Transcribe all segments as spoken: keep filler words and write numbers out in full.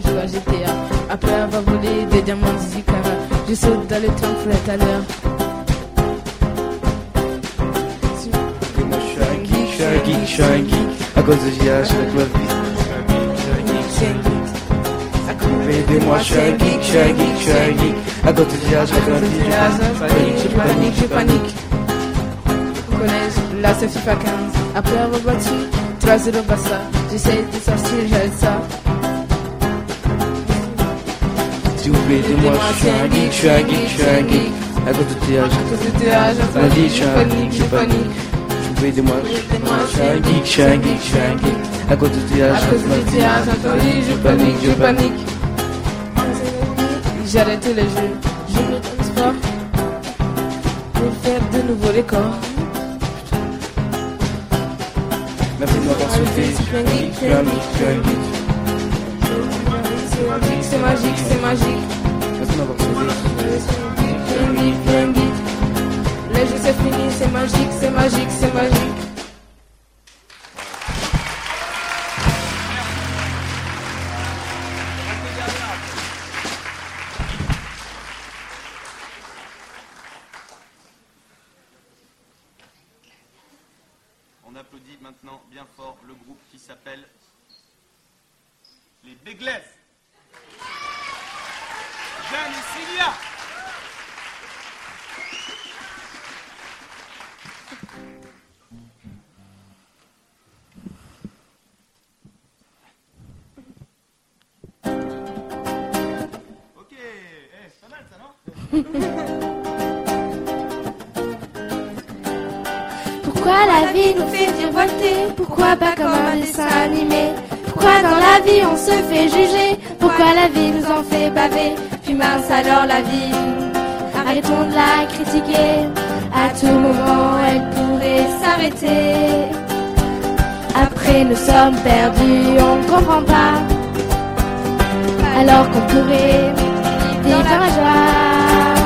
je joue à G T A. Après avoir volé des diamants dix-huit carats, je saute dans le train fret à l'heure. Moi je suis un geek, je suis un geek, je suis un geek. À cause de J H avec ma vie. Aidez-moi, je suis un geek, je suis un geek, je suis un geek. À cause de J H avec ma vie. Je panique, je panique. Au collège, là c'est FIFA quinze. Après avoir battu trois zéro Barça, j'essaie de sortir, j'arrête ça. S'il vous plaît, aidez-moi, je suis un geek, je suis un geek, je suis un geek. À cause de T H, À cause de T H, ma vie, je suis un panique, geek, je je panique. panique. S'il vous plaît, aidez-moi, je suis un geek, je suis un geek, je suis un geek. À cause de T H, À cause ma de vie. T H, Anthony, je panique, je panique. J'arrête le jeu, je me transporte pour faire de nouveaux records. Merci de m'avoir sauvé, je suis un geek, je suis un geek, je suis un geek. C'est magique, c'est magique. Merci de m'avoir sauvé. Un geek, un geek. Le jeu c'est fini, c'est magique, c'est magique, c'est magique. On applaudit maintenant bien fort le groupe qui s'appelle les Beglès. Jeanne et Cilia. Ok, eh, c'est pas mal ça, non? Pourquoi la vie nous fait virevolter? Pourquoi pas comme un dessin animé? Pourquoi dans la vie on se fait juger? Pourquoi la vie nous en fait baver? Puis mince alors la vie, arrêtons de la critiquer. À tout moment elle pourrait s'arrêter. Après nous sommes perdus, on ne comprend pas. Alors qu'on pourrait vivre dans la joie.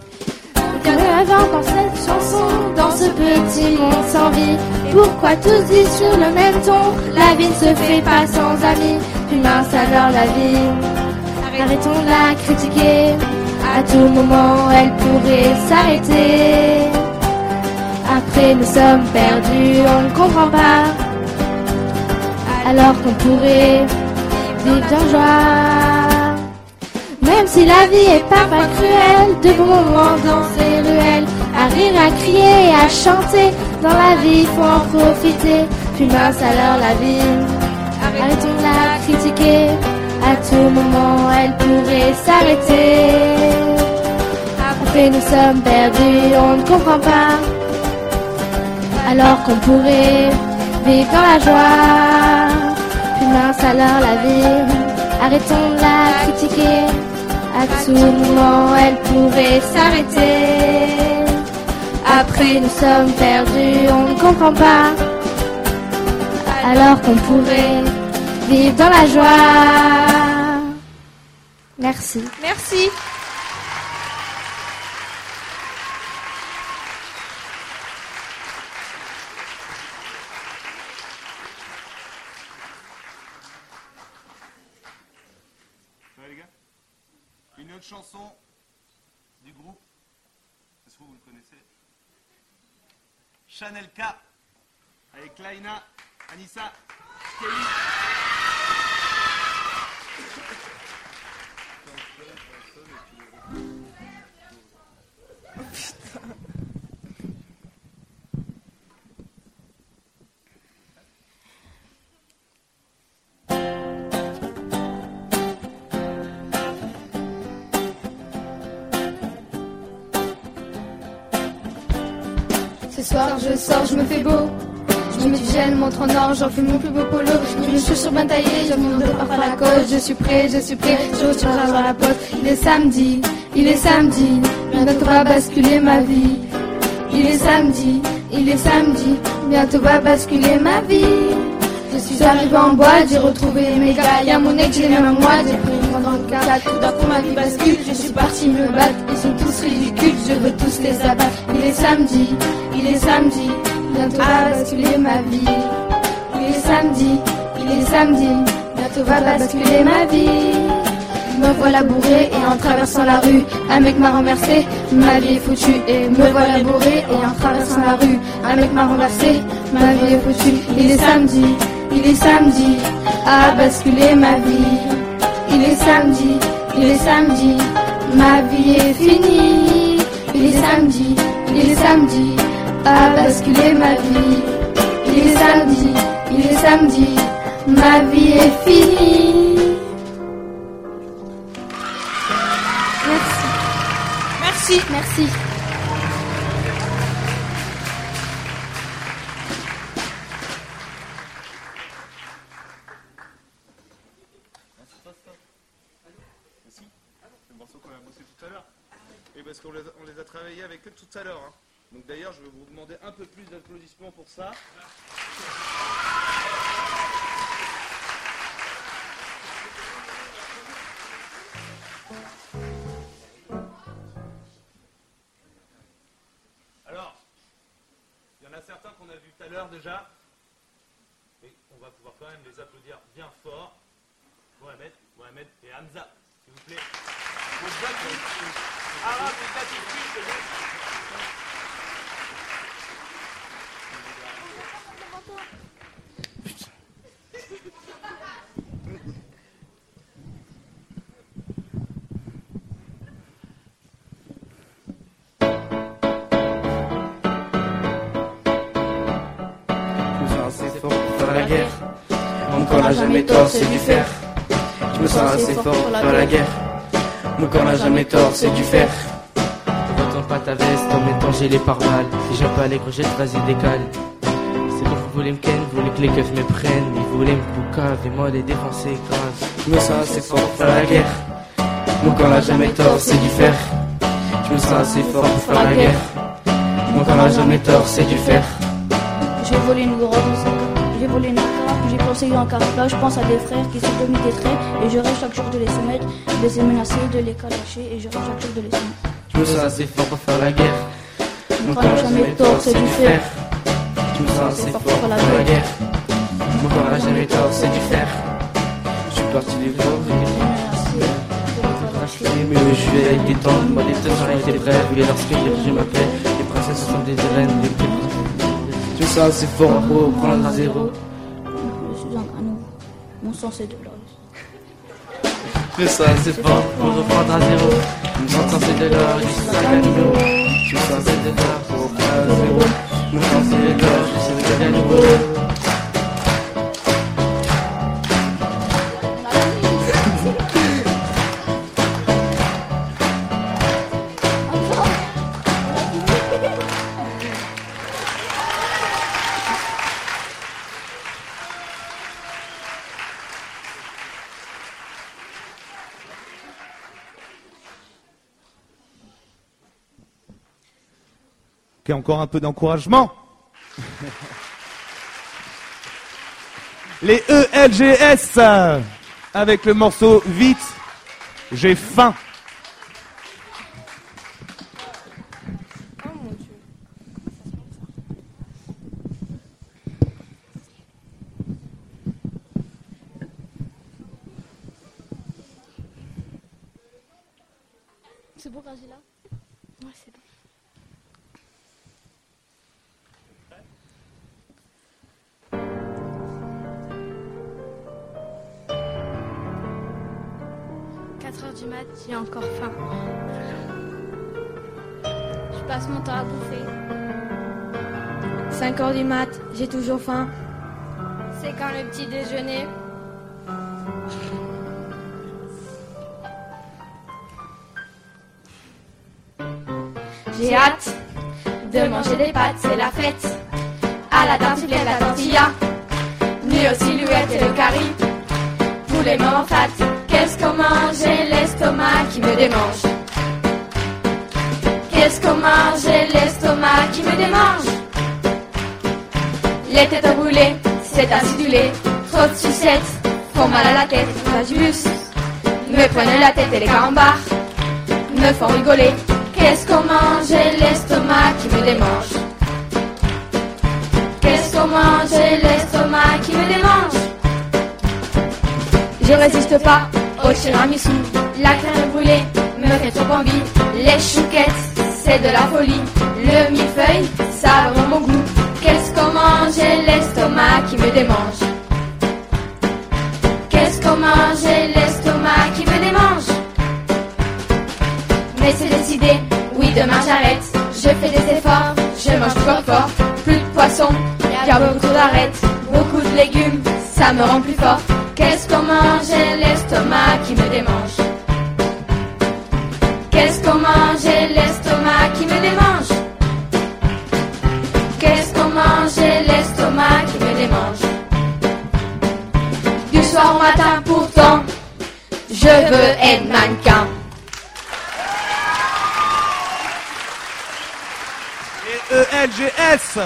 Dans cette chanson, dans ce petit monde sans vie. Pourquoi tous disent sur le même ton? La vie ne se fait pas sans amis. Puis mince alors la vie, arrêtons de la critiquer. À tout moment elle pourrait s'arrêter. Après nous sommes perdus, on ne comprend pas. Alors qu'on pourrait vivre dans joie. Même si la vie est parfois cruelle, de bons moments dans ces ruelles, à rire, à crier, à chanter, dans la vie faut en profiter. Puis mince alors la vie, arrêtons de la critiquer. À tout moment elle pourrait s'arrêter. Après nous sommes perdus, on ne comprend pas. Alors qu'on pourrait vivre dans la joie. Puis mince alors la vie, arrêtons de la critiquer. À tout moment, elle pourrait s'arrêter. Après, nous sommes perdus, on ne comprend pas. Alors qu'on pourrait vivre dans la joie. Merci. Merci. Ça va les gars? Une autre chanson du groupe, est-ce que vous le connaissez? Chanel K, avec Laina, Anissa, Kelly. Ce soir je sors, je me fais beau. Je me gêne, montre en or, j'en fais mon plus beau polo. J'ai mes chaussures bien taillées, j'ai mon dehors à la côte. Je suis prêt, je suis prêt, je retire dans la poste. Il est samedi, il est samedi, bientôt va basculer ma vie. Il est samedi, il est samedi, bientôt va basculer ma vie. Je suis arrivé en boîte, j'ai retrouvé mes gars. Y'a mon ex, j'ai les mêmes à moi, j'ai pris une trente-quatre. Tout d'un coup ma vie bascule, je suis parti me battre. Ils sont tous ridicules, je veux tous les abattre. Il est samedi, il est samedi, bientôt va basculer ma vie. Il est samedi, il est samedi, bientôt va basculer ma vie. me voilà bourré et en traversant la rue, un mec m'a renversé, ma vie est foutue. Et me voilà bourré et en traversant la rue, un mec m'a renversé, ma vie est foutue. Il est samedi, il est samedi, a basculé ma vie. Il est samedi, il est samedi, ma vie est finie. Il est samedi, il est samedi, a basculé ma vie. Il est samedi, il est samedi, ma vie est finie. Merci. Merci, merci. Et parce qu'on les, on les a travaillés avec eux tout à l'heure. Hein. Donc d'ailleurs, je vais vous demander un peu plus d'applaudissements pour ça. Alors, il y en a certains qu'on a vus tout à l'heure déjà. Et on va pouvoir quand même les applaudir bien fort. Mohamed, Mohamed et Hamza, s'il vous plaît. Arabe, assez fort pour faire la guerre. Mon corps n'a jamais tort, c'est du fer. Je me sens assez fort pour faire la guerre. Mon corps n'a jamais tort, c'est du fer. Retourne pas ta veste en mettant gilet pare-balles. Si j'aime pas les crochettes, vas-y décale. C'est bon, vous voulez me ken, vous voulez que les keufs me prennent. Ils voulaient me boucave et moi les défoncer grave. Je me sens assez fort pour faire la guerre. Mon corps n'a jamais tort, c'est du fer. Je me sens assez fort pour faire la guerre. Mon corps n'a jamais tort, c'est du fer. J'ai volé une grosse, j'ai volé une carte, j'ai pensé en carte. Là, je pense à des frères qui sont devenus des traits. Et je rêve chaque jour de les soumettre, de les menacer, de les calacher. Et je rêve chaque jour de les soumettre. Je me sens assez fort pour faire la guerre. Mon corps n'a jamais tort, c'est du fer. Je me sens assez fort pour faire la guerre. Mon corps n'a jamais tort, c'est du fer. Je suis parti les voir, mais je vais avec des temps. Moi, les têtes sont avec les frères. Et lorsque j'ai ma paix, les princesses sont des reines, des petits. Je me sens assez fort pour prendre à zéro. Je suis un anneau. Mon sang c'est de l'or. Je me sens assez fort pour reprendre à zéro. Mon sang c'est de l'or, je suis un anneau. Je me sens assez de l'or pour reprendre à zéro. Mon sang c'est de l'or, je suis un anneau. Ok, encore un peu d'encouragement. Les E L G S avec le morceau Vite, j'ai faim. Oh mon Dieu. C'est bon, Grazila? Ouais, c'est bon. quatre heures du mat, j'ai encore faim. Je passe mon temps à bouffer. cinq heures du mat, j'ai toujours faim. C'est quand le petit déjeuner? J'ai hâte de manger des pâtes, c'est la fête. À la tartiflette, la tortilla, nuit aux silhouettes et le curry. Poulet mort en fat, qu'est-ce qu'on mange? J'ai l'estomac qui me démange. Qu'est-ce qu'on mange? J'ai l'estomac qui me démange. Les têtes brûlées, c'est acidulé. Trop de sucettes font mal à la tête. Pas du bus, me prennent la tête et les carambars me font rigoler. Qu'est-ce qu'on mange? J'ai l'estomac qui me démange. Qu'est-ce qu'on mange? J'ai l'estomac qui me démange. Je résiste pas au tiramisu. La crème brûlée me fait trop envie. Les chouquettes, c'est de la folie. Le millefeuille, ça a vraiment bon goût. Qu'est-ce qu'on mange, j'ai l'estomac qui me démange. Qu'est-ce qu'on mange, j'ai l'estomac qui me démange. Mais c'est décidé, oui demain j'arrête. Je fais des efforts, je mange fort fort. Plus de poisson, y a beaucoup d'arêtes. Beaucoup de légumes, ça me rend plus fort. Qu'est-ce qu'on mange, j'ai l'estomac qui me démange. Qu'est-ce qu'on mange, j'ai l'estomac qui me démange. Qu'est-ce qu'on mange, j'ai l'estomac qui me démange. Du soir au matin pourtant, je veux être mannequin. Et E L G S.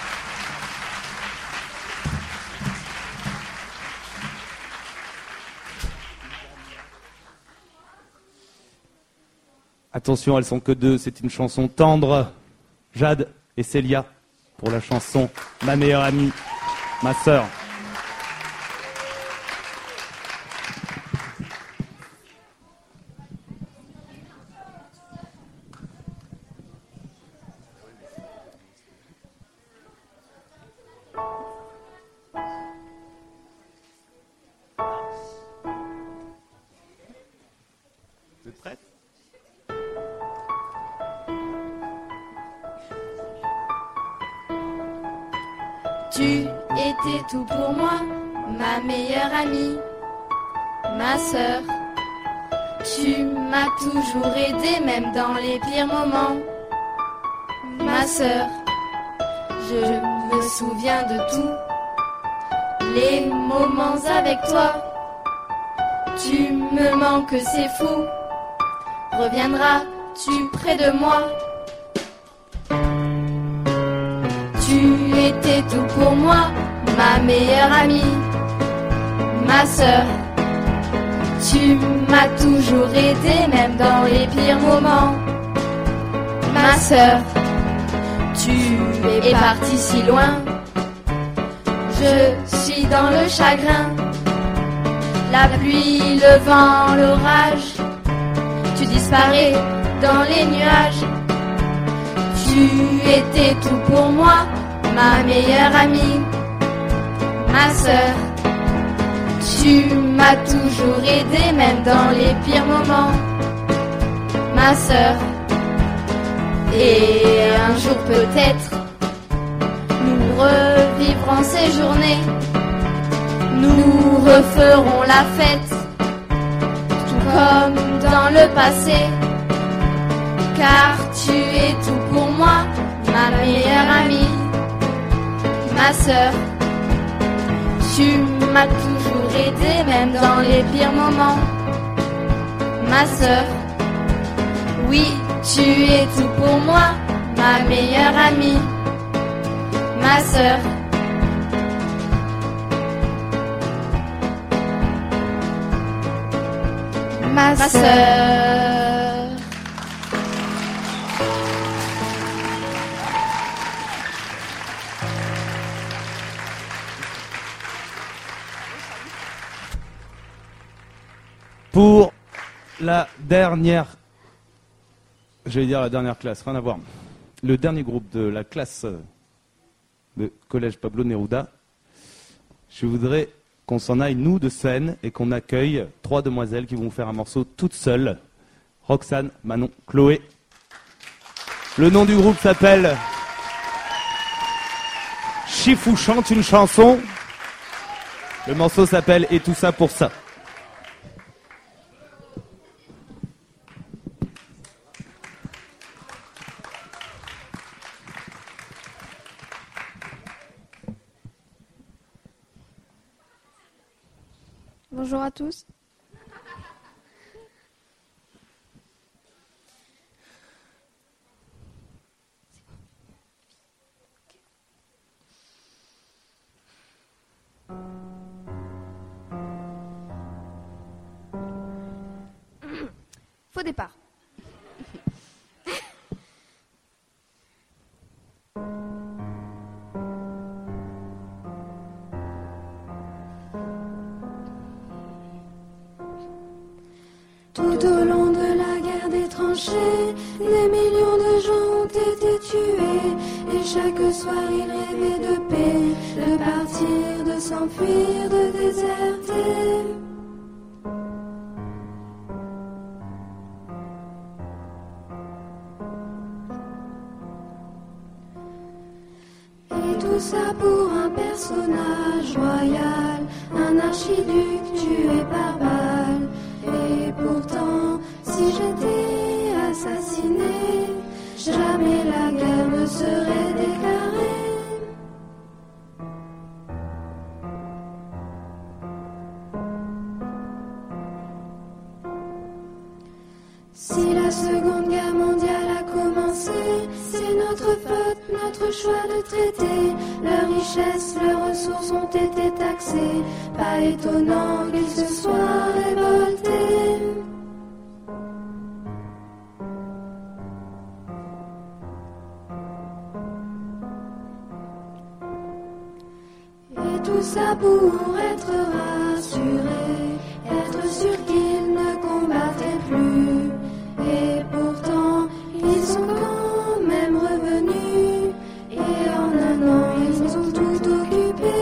Attention, elles sont que deux, c'est une chanson tendre. Jade et Célia pour la chanson Ma meilleure amie, ma sœur. Vous êtes prête ? Tu étais tout pour moi, ma meilleure amie, ma sœur. Tu m'as toujours aidé, même dans les pires moments, ma sœur. Je me souviens de tout, les moments avec toi. Tu me manques, c'est fou. Reviendras-tu près de moi? Tu étais tout pour moi, ma meilleure amie, ma sœur. Tu m'as toujours aidé, même dans les pires moments, ma sœur. Tu es partie si loin, je suis dans le chagrin. La pluie, le vent, l'orage, tu disparais dans les nuages. Tu étais tout pour moi, ma meilleure amie, ma sœur. Tu m'as toujours aidé, même dans les pires moments, ma sœur. Et un jour peut-être, nous revivrons ces journées. Nous referons la fête, tout comme dans le passé. Car tu es tout pour moi, ma meilleure amie, ma sœur. Tu m'as toujours aidé, même dans les pires moments, ma sœur. Oui, tu es tout pour moi, ma meilleure amie, ma sœur. Ma sœur. Pour la dernière, je vais dire la dernière classe, rien à voir. Le dernier groupe de la classe de Collège Pablo Neruda, je voudrais qu'on s'en aille, nous, de scène, et qu'on accueille trois demoiselles qui vont faire un morceau toutes seules. Roxane, Manon, Chloé. Le nom du groupe s'appelle Chifou chante une chanson. Le morceau s'appelle Et tout ça pour ça. Bonjour à tous. Faux départ. Tout au long de la guerre des tranchées, des millions de gens ont été tués. Et chaque soir ils rêvaient de paix, de partir, de s'enfuir, de déserter. Et tout ça pour un personnage royal, un archiduc tué par balle. Et pourtant, si j'étais assassiné, jamais la guerre ne serait déclarée. Si la Seconde Guerre mondiale a commencé, c'est notre faute, notre choix de traiter. Leurs richesses, leurs ressources ont été taxées. Pas étonnant qu'ils se soient révoltés. Et tout ça pour être rassuré, être sûr qu'ils ne combattraient plus. Et pourtant, ils sont quand même revenus. Et en un an, ils ont tout occupé.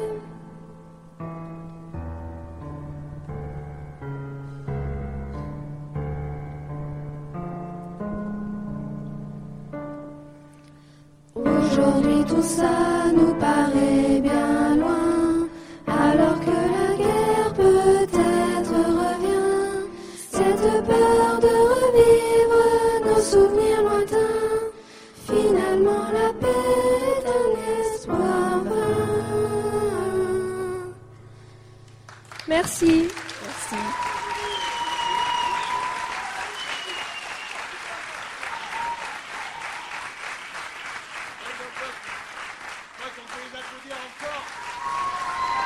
Aujourd'hui, tout ça nous paraît bien loin, alors que la guerre peut-être revient. Cette peur de revivre nos souvenirs lointains, finalement la paix est un espoir vain. Merci. Merci. On peut les applaudir encore.